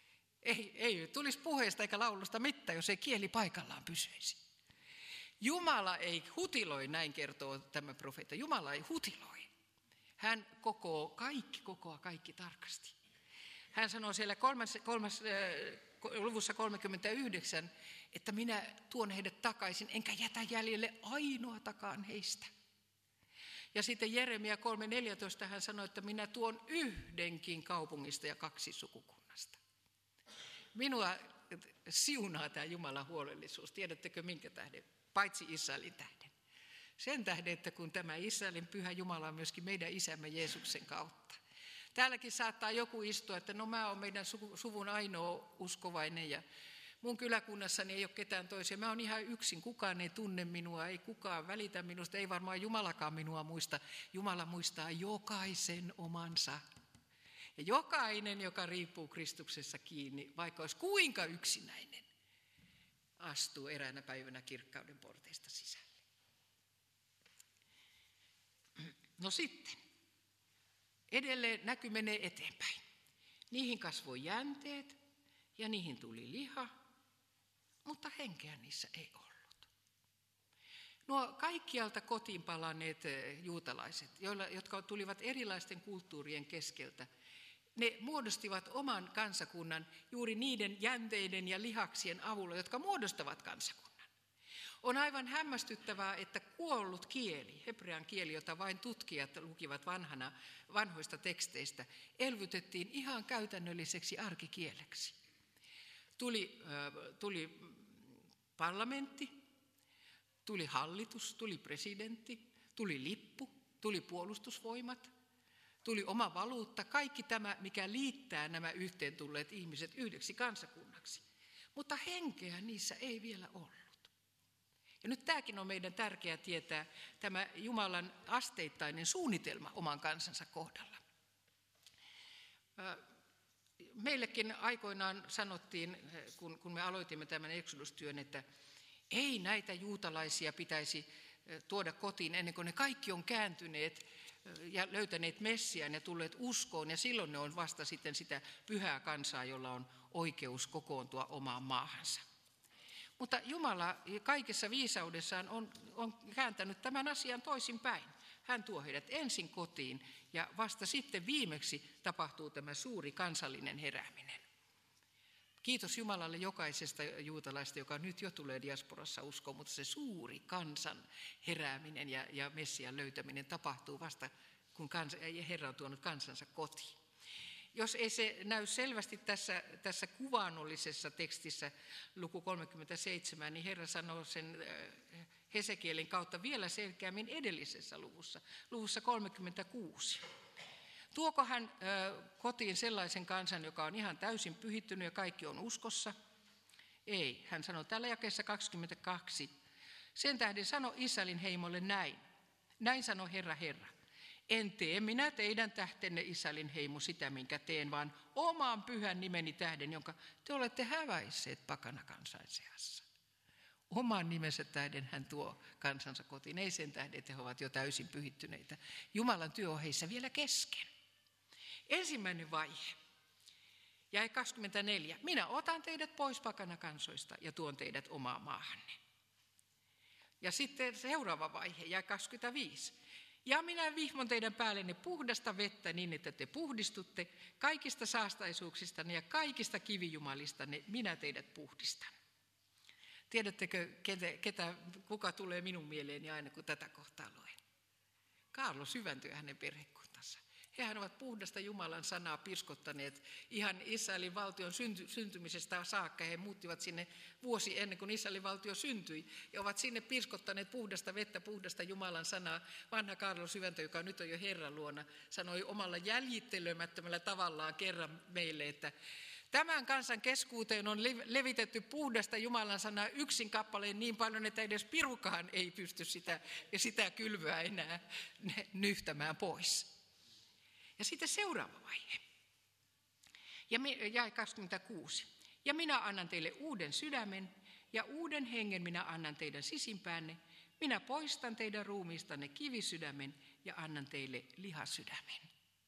Ei tulisi puheesta eikä laulusta mitään, jos ei kieli paikallaan pysyisi. Jumala ei hutiloi, näin kertoo tämä profeetta. Jumala ei hutiloi. Hän kokoaa kaikki tarkasti. Hän sanoo siellä 3. luvussa 39, että minä tuon heidät takaisin, enkä jätä jäljelle ainoatakaan heistä. Ja sitten Jeremia 3:14 hän sanoi, että minä tuon yhdenkin kaupungista ja 2 sukukunnasta. Minua siunaa tämä Jumalan huolellisuus. Tiedättekö minkä tähden? Paitsi Israelin tähden. Sen tähden, että kun tämä Israelin pyhä Jumala on myöskin meidän isämme Jeesuksen kautta. Täälläkin saattaa joku istua, että no mä oon meidän suvun ainoa uskovainen ja mun kyläkunnassani ei ole ketään toisia. Mä oon ihan yksin, kukaan ei tunne minua, ei kukaan välitä minusta, ei varmaan Jumalakaan minua muista. Jumala muistaa jokaisen omansa. Ja jokainen, joka riippuu Kristuksessa kiinni, vaikka olisi kuinka yksinäinen, astuu eräänä päivänä kirkkauden porteista sisälle. No sitten, edelleen näky menee eteenpäin. Niihin kasvoi jänteet ja niihin tuli liha, mutta henkeä niissä ei ollut. Nuo kaikkialta kotiin palanneet juutalaiset, jotka tulivat erilaisten kulttuurien keskeltä, ne muodostivat oman kansakunnan juuri niiden jänteiden ja lihaksien avulla, jotka muodostavat kansakunnan. On aivan hämmästyttävää, että kuollut kieli, hebrean kieli, jota vain tutkijat lukivat vanhoista teksteistä, elvytettiin ihan käytännölliseksi arkikieleksi. Tuli parlamentti, tuli hallitus, tuli presidentti, tuli lippu, tuli puolustusvoimat, tuli oma valuutta, kaikki tämä, mikä liittää nämä yhteen tulleet ihmiset yhdeksi kansakunnaksi. Mutta henkeä niissä ei vielä ollut. Ja nyt tämäkin on meidän tärkeää tietää, tämä Jumalan asteittainen suunnitelma oman kansansa kohdalla. Meillekin aikoinaan sanottiin, kun me aloitimme tämän eksodustyön, että ei näitä juutalaisia pitäisi tuoda kotiin ennen kuin ne kaikki on kääntyneet ja löytäneet Messiaan ja tulleet uskoon. Ja silloin ne on vasta sitten sitä pyhää kansaa, jolla on oikeus kokoontua omaan maahansa. Mutta Jumala kaikessa viisaudessaan on kääntänyt tämän asian toisinpäin. Hän tuo heidät ensin kotiin ja vasta sitten viimeksi tapahtuu tämä suuri kansallinen herääminen. Kiitos Jumalalle jokaisesta juutalaista, joka nyt jo tulee diasporassa uskoon, mutta se suuri kansan herääminen ja Messian löytäminen tapahtuu vasta, kun Herra on tuonut kansansa kotiin. Jos ei se näy selvästi tässä kuvaannollisessa tekstissä, luku 37, niin Herra sanoo sen Hesekielin kautta vielä selkeämmin edellisessä luvussa 36. Tuoko hän kotiin sellaisen kansan, joka on ihan täysin pyhittynyt ja kaikki on uskossa? Ei. Hän sanoo tällä jakeessa 22. Sen tähden sano Israelin heimolle näin. Näin sanoo Herra, Herra. En tee minä teidän tähtenne Israelin heimo sitä, minkä teen, vaan oman pyhän nimeni tähden, jonka te olette häväisseet pakanakansan seassa. Oman nimensä tähden hän tuo kansansa kotiin, ei sen tähden, että he ovat jo täysin pyhittyneitä. Jumalan työ on heissä vielä kesken. Ensimmäinen vaihe, jae 24. Minä otan teidät pois pakanakansoista ja tuon teidät omaan maahanne. Ja sitten seuraava vaihe, jae 25. Ja minä vihmon teidän päällenne puhdasta vettä niin, että te puhdistutte kaikista saastaisuuksistanne ja kaikista kivijumalistanne, minä teidät puhdistan. Tiedättekö, kuka tulee minun mieleeni aina, kun tätä kohtaa luen? Kaarlo Syväntö ja hänen perhekuntansa. Hehän ovat puhdasta Jumalan sanaa piskottaneet ihan Israelin valtion syntymisestä saakka. He muuttivat sinne vuosi ennen kuin Israelin valtio syntyi ja ovat sinne piskottaneet puhdasta vettä, puhdasta Jumalan sanaa. Vanha Kaarlo Syväntö, joka nyt on jo Herran luona, sanoi omalla jäljittelemättömällä tavallaan kerran meille, että tämän kansan keskuuteen on levitetty puhdasta Jumalan sanaa yksin kappaleen niin paljon, että edes pirukaan ei pysty sitä kylvyä enää nyhtämään pois. Ja sitten seuraava vaihe. Jae 26. Ja minä annan teille uuden sydämen ja uuden hengen minä annan teidän sisimpäänne. Minä poistan teidän ruumiistanne kivisydämen ja annan teille lihasydämen.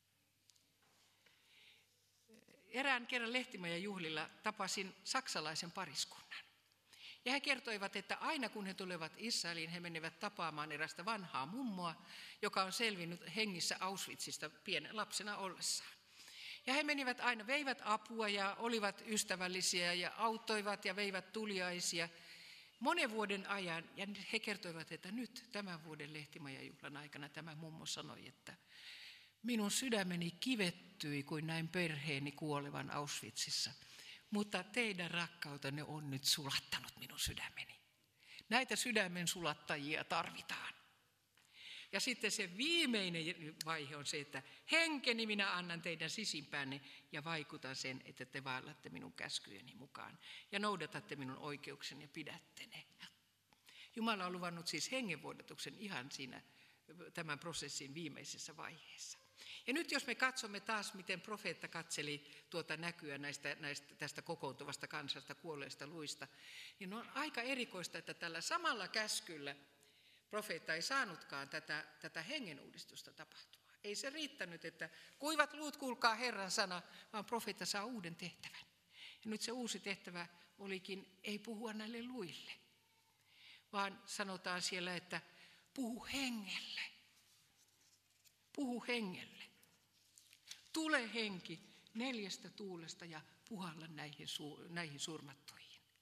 Erään kerran Lehtimäen juhlilla tapasin saksalaisen pariskunnan. Ja he kertoivat, että aina kun he tulevat Israeliin, he menevät tapaamaan erästä vanhaa mummoa, joka on selvinnyt hengissä Auschwitzista pienen lapsena ollessaan. Ja he menivät aina, veivät apua ja olivat ystävällisiä ja auttoivat ja veivät tuliaisia monen vuoden ajan. Ja he kertoivat, että nyt tämän vuoden Lehtimäen juhlan aikana tämä mummo sanoi, että minun sydämeni kivettyi, kuin näin perheeni kuolevan Auschwitzissa. Mutta teidän rakkautenne on nyt sulattanut minun sydämeni. Näitä sydämen sulattajia tarvitaan. Ja sitten se viimeinen vaihe on se, että henkeni minä annan teidän sisimpäänne ja vaikutan sen, että te vaellatte minun käskyjeni mukaan ja noudatatte minun oikeukseni ja pidätte ne. Jumala on luvannut siis hengenvuodatuksen ihan siinä tämän prosessin viimeisessä vaiheessa. Ja nyt jos me katsomme taas, miten profeetta katseli tuota näkyä tästä kokoontuvasta kansasta, kuolleista luista, niin on aika erikoista, että tällä samalla käskyllä profeetta ei saanutkaan tätä hengenuudistusta tapahtua. Ei se riittänyt, että kuivat luut kuulkaa Herran sana, vaan profeetta saa uuden tehtävän. Ja nyt se uusi tehtävä olikin ei puhua näille luille, vaan sanotaan siellä, että puhu hengelle. Puhu hengelle. Tule henki 4 tuulesta ja puhalla näihin surmattuihin.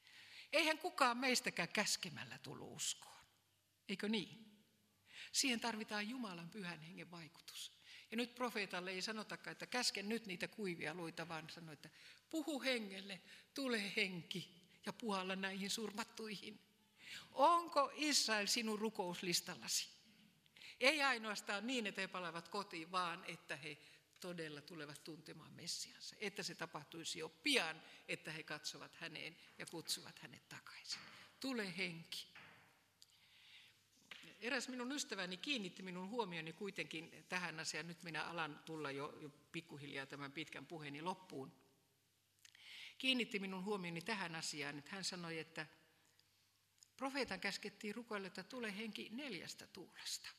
Eihän kukaan meistäkään käskemällä tullut uskoon. Eikö niin? Siihen tarvitaan Jumalan pyhän hengen vaikutus. Ja nyt profeetalle ei sanotakaan, että käsken nyt niitä kuivia luita, vaan sanoi, että puhu hengelle, tule henki ja puhalla näihin surmattuihin. Onko Israel sinun rukouslistallasi? Ei ainoastaan niin, että he palaavat kotiin, vaan että he todella tulevat tuntemaan Messiansa. Että se tapahtuisi jo pian, että he katsovat häneen ja kutsuvat hänet takaisin. Tule henki. Eräs minun ystäväni kiinnitti minun huomioni kuitenkin tähän asiaan. Nyt minä alan tulla jo pikkuhiljaa tämän pitkän puheeni loppuun. Kiinnitti minun huomioni tähän asiaan, että hän sanoi, että profeetan käskettiin rukoilla, että tule henki 4 tuulesta.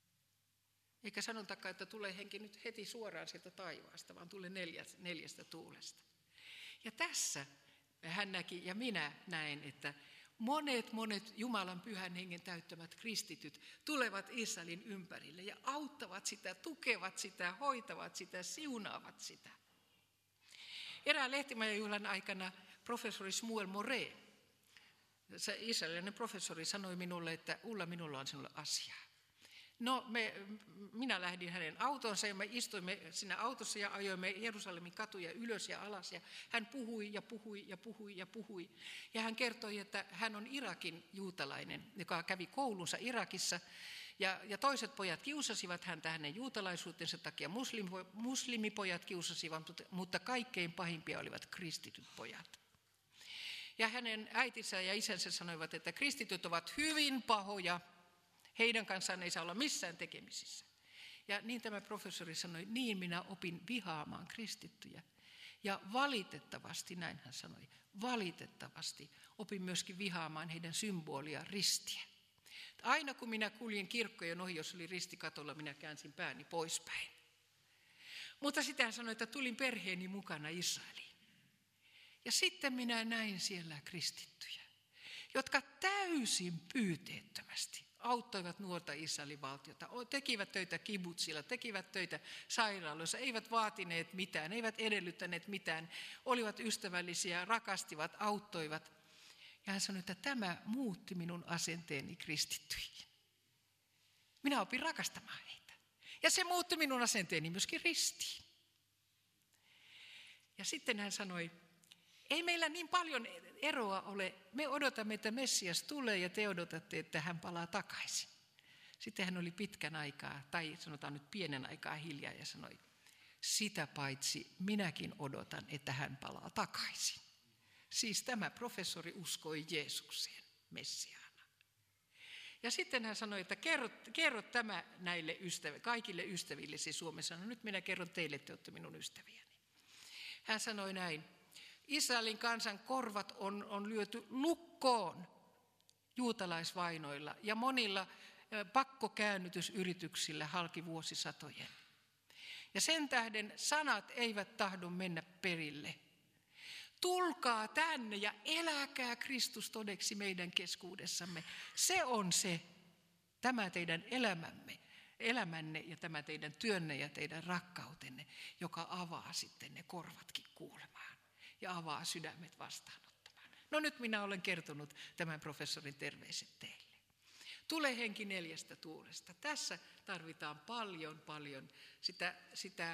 Eikä sanotakaan, että tulee henki nyt heti suoraan sieltä taivaasta, vaan tulee 4 tuulesta. Ja tässä hän näki ja minä näen, että monet Jumalan pyhän hengen täyttämät kristityt tulevat Israelin ympärille ja auttavat sitä, tukevat sitä, hoitavat sitä, siunaavat sitä. Erään lehtimajajuhlan aikana professori Shmuel Moreh, se israelilainen professori, sanoi minulle, että Ulla, minulla on sinulle asiaa. No, minä lähdin hänen autonsa ja me istuimme siinä autossa ja ajoimme Jerusalemin katuja ylös ja alas. Ja hän puhui ja puhui ja puhui ja puhui. Ja hän kertoi, että hän on Irakin juutalainen, joka kävi koulunsa Irakissa. Ja toiset pojat kiusasivat häntä hänen juutalaisuutensa takia, muslimipojat kiusasivat, mutta kaikkein pahimpia olivat kristityt pojat. Ja hänen äitinsä ja isänsä sanoivat, että kristityt ovat hyvin pahoja. Heidän kanssaan ei saa olla missään tekemisissä. Ja niin tämä professori sanoi, niin minä opin vihaamaan kristittyjä. Ja valitettavasti, näin hän sanoi, valitettavasti opin myöskin vihaamaan heidän symbolia, ristiä. Aina kun minä kuljin kirkkojen ohi, jos oli ristikatolla, minä käänsin pääni poispäin. Mutta sitten hän sanoi, että tulin perheeni mukana Israeliin. Ja sitten minä näin siellä kristittyjä, jotka täysin pyyteettömästi auttoivat nuorta Israelin valtiota, tekivät töitä kibutsilla, tekivät töitä sairaaloissa, eivät vaatineet mitään, eivät edellyttäneet mitään, olivat ystävällisiä, rakastivat, auttoivat. Ja hän sanoi, että tämä muutti minun asenteeni kristittyihin. Minä opin rakastamaan heitä. Ja se muutti minun asenteeni myöskin ristiin. Ja sitten hän sanoi, ei meillä niin paljon eroa ole. Me odotamme, että Messias tulee ja te odotatte, että hän palaa takaisin. Sitten hän oli pitkän aikaa, tai sanotaan nyt pienen aikaa hiljaa ja sanoi, sitä paitsi minäkin odotan, että hän palaa takaisin. Siis tämä professori uskoi Jeesukseen Messiaana. Ja sitten hän sanoi, että kerro tämä näille kaikille ystävillesi Suomessa. No nyt minä kerron teille, te olette minun ystäviäni. Hän sanoi näin. Israelin kansan korvat on lyöty lukkoon juutalaisvainoilla ja monilla pakkokäännytysyrityksillä halki vuosisatojen. Ja sen tähden sanat eivät tahdo mennä perille. Tulkaa tänne ja eläkää Kristus todeksi meidän keskuudessamme. Se on se, tämä teidän elämänne ja tämä teidän työnne ja teidän rakkautenne, joka avaa sitten ne korvatkin kuulemaan. Ja avaa sydämet vastaanottamaan. No nyt minä olen kertonut tämän professorin terveiset teille. Tule henki 4 tuulesta. Tässä tarvitaan paljon sitä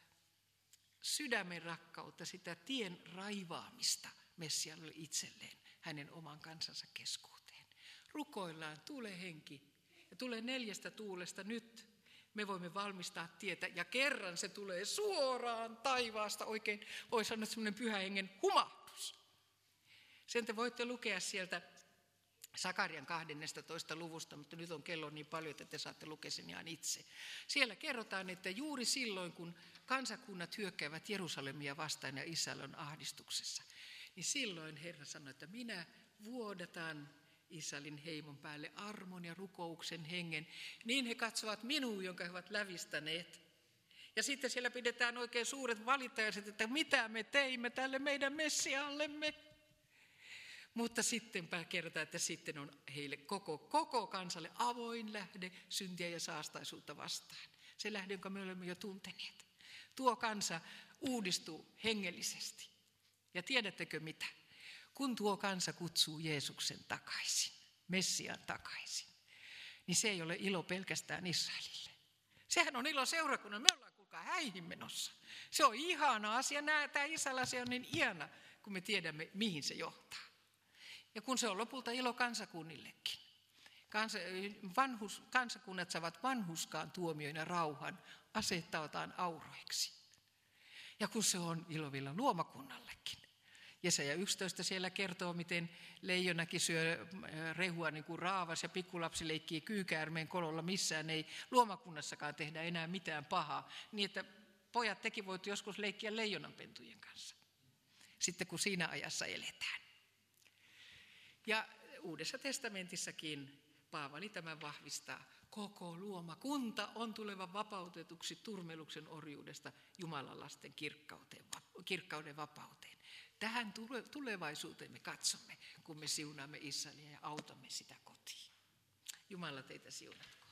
sydämen rakkautta, sitä tien raivaamista Messialle itselleen, hänen oman kansansa keskuuteen. Rukoillaan, tule henki ja tule 4 tuulesta nyt. Me voimme valmistaa tietä ja kerran se tulee suoraan taivaasta, oikein voi sanoa semmoinen pyhän hengen humahdus. Sen te voitte lukea sieltä Sakarian 12. luvusta, mutta nyt on kello niin paljon, että te saatte lukea sen ihan itse. Siellä kerrotaan, että juuri silloin, kun kansakunnat hyökkäävät Jerusalemia vastaan ja Israel on ahdistuksessa, niin silloin Herra sanoi, että minä vuodatan Israelin heimon päälle armon ja rukouksen hengen, niin he katsovat minuun, jonka he ovat lävistäneet. Ja sitten siellä pidetään oikein suuret valittajaiset, että mitä me teimme tälle meidän Messiallemme. Mutta sittenpä kerrotaan, että sitten on heille koko kansalle avoin lähde syntiä ja saastaisuutta vastaan. Se lähde, jonka me olemme jo tunteneet. Tuo kansa uudistuu hengellisesti. Ja tiedättekö mitä? kun tuo kansa kutsuu Jeesuksen takaisin, Messiaan takaisin, niin se ei ole ilo pelkästään Israelille. Sehän on ilo seurakunnan. Me ollaan kuulkaa häihin menossa. Se on ihana asia. Tämä Israel-asia on niin ihana, kun me tiedämme, mihin se johtaa. Ja kun se on lopulta ilo kansakunnillekin. Kansakunnat saavat vanhuskaan tuomioina rauhan, asettautaan auroiksi. Ja kun se on ilo vielä luomakunnallekin. Jesaja 11 siellä kertoo, miten leijonakin syö rehua niin kuin raavas ja pikkulapsi leikkii kyykäärmeen kololla. Missään ei luomakunnassakaan tehdä enää mitään pahaa. Niin että pojat tekin voit joskus leikkiä leijonanpentujen kanssa. Sitten kun siinä ajassa eletään. Ja Uudessa testamentissakin Paavali tämän vahvistaa. Koko luomakunta on tuleva vapautetuksi turmeluksen orjuudesta Jumalan lasten kirkkauden vapauteen. Tähän tulevaisuuteen me katsomme, kun me siunaamme Israelia ja autamme sitä kotiin. Jumala teitä siunatko.